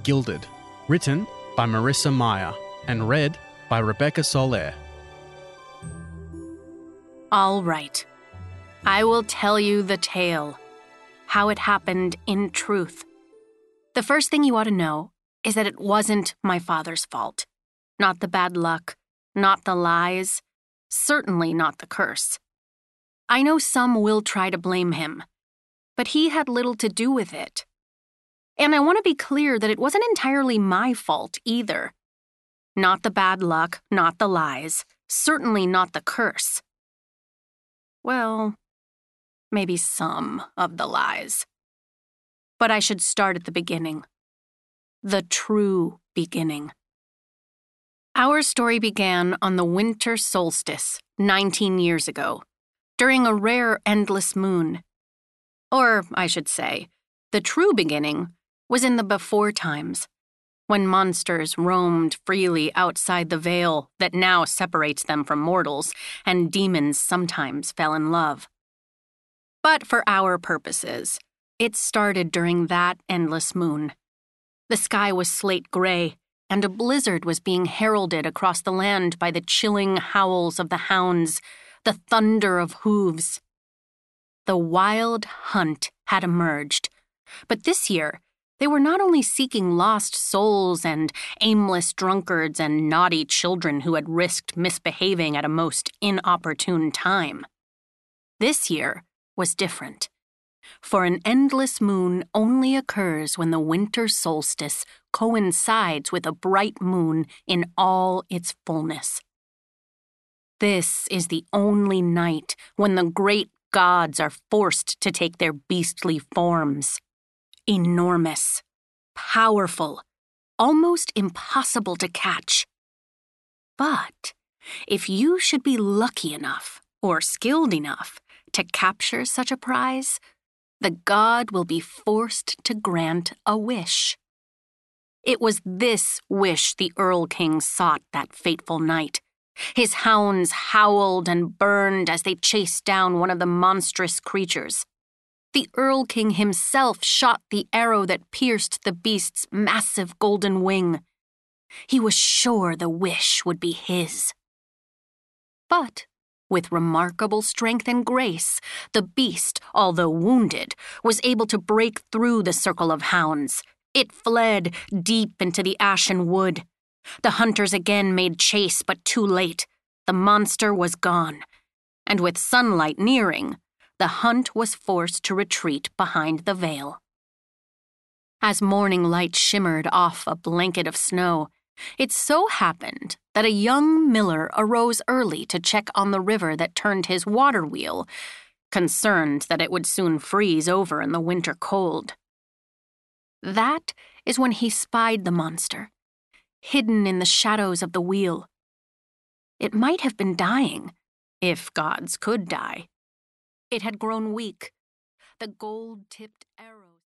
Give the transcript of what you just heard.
Gilded, written by Marissa Meyer and read by Rebecca Soler. All right. I will tell you the tale, how it happened in truth. The first thing you ought to know is that it wasn't my father's fault. Not the bad luck, not the lies, certainly not the curse. I know some will try to blame him, but he had little to do with it. And I want to be clear that it wasn't entirely my fault either. Not the bad luck, not the lies, certainly not the curse. Well, maybe some of the lies. But I should start at the beginning. The true beginning. Our story began on the winter solstice, 19 years ago, during a rare endless moon. Or, I should say, the true beginning was in the before times, when monsters roamed freely outside the veil that now separates them from mortals, and demons sometimes fell in love. But for our purposes, it started during that endless moon. The sky was slate gray, and a blizzard was being heralded across the land by the chilling howls of the hounds, the thunder of hooves. The wild hunt had emerged, but this year they were not only seeking lost souls and aimless drunkards and naughty children who had risked misbehaving at a most inopportune time. This year was different, for an endless moon only occurs when the winter solstice coincides with a bright moon in all its fullness. This is the only night when the great gods are forced to take their beastly forms. Enormous, powerful, almost impossible to catch. But if you should be lucky enough or skilled enough to capture such a prize, the god will be forced to grant a wish. It was this wish the Earl King sought that fateful night. His hounds howled and burned as they chased down one of the monstrous creatures. The Earl King himself shot the arrow that pierced the beast's massive golden wing. He was sure the wish would be his. But with remarkable strength and grace, the beast, although wounded, was able to break through the circle of hounds. It fled deep into the ashen wood. The hunters again made chase, but too late. The monster was gone, and with sunlight nearing, the hunt was forced to retreat behind the veil. As morning light shimmered off a blanket of snow, it so happened that a young miller arose early to check on the river that turned his water wheel, concerned that it would soon freeze over in the winter cold. That is when he spied the monster, hidden in the shadows of the wheel. It might have been dying, if gods could die. It had grown weak. The gold-tipped arrow